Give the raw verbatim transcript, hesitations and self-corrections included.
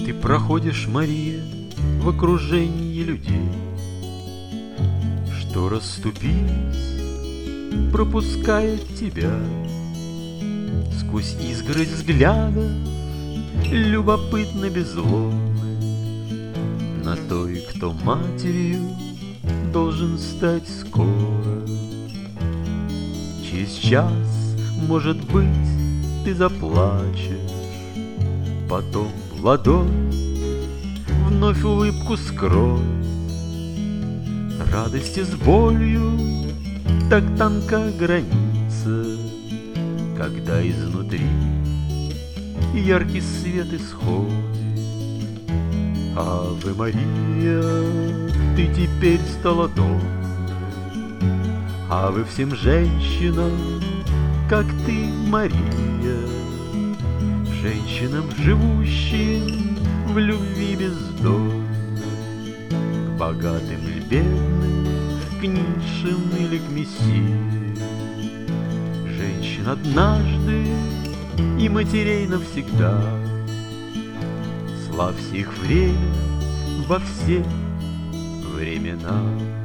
Ты проходишь, Мария, в окружении людей, что расступились, пропускают тебя. Сквозь изгородь взглядов любопытно безломны на той, кто матерью должен стать скоро. Через час, может быть, ты заплачешь, потом в ладонь вновь улыбку скрой. Радости с болью так тонка граница, когда изнутри яркий свет исходит. Аве Мария, ты теперь стала домой. Аве всем женщинам, как ты, Мария, женщинам, живущим в любви бездонной, к богатым или бедным, к низшим или к мессии, женщин однажды и матерей навсегда. Славься их время во все времена.